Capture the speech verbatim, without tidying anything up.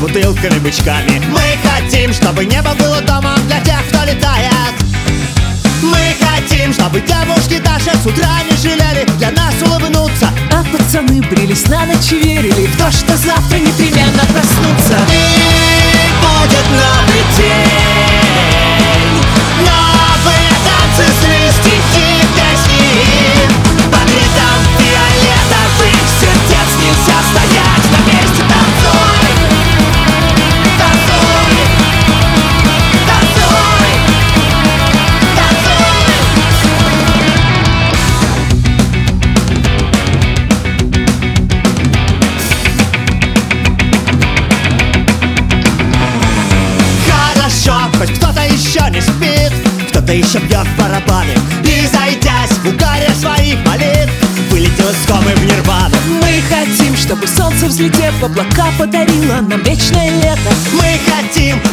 бутылками, бычками. Мы хотим, чтобы небо было домом для тех, кто летает. Мы хотим, чтобы девушки даже с утра не жалели для нас улыбнуться. А пацаны брились на ночь и верили в то, что завтра непременно проснутся. Будет новый день, новые танцы, сны, стихи, песни. Под ритм фиолетовых сердец нельзя стоять на месте. Танцуй, танцуй, танцуй, танцуй. Хорошо, хоть кто-то еще не спит, кто-то еще бьет в барабаны и, зайдясь в угаре своих молитв, вылетел из комы в нирвану. Мы хотим, чтобы солнце, взлетев в облака, подарило нам вечное лето. Мы хотим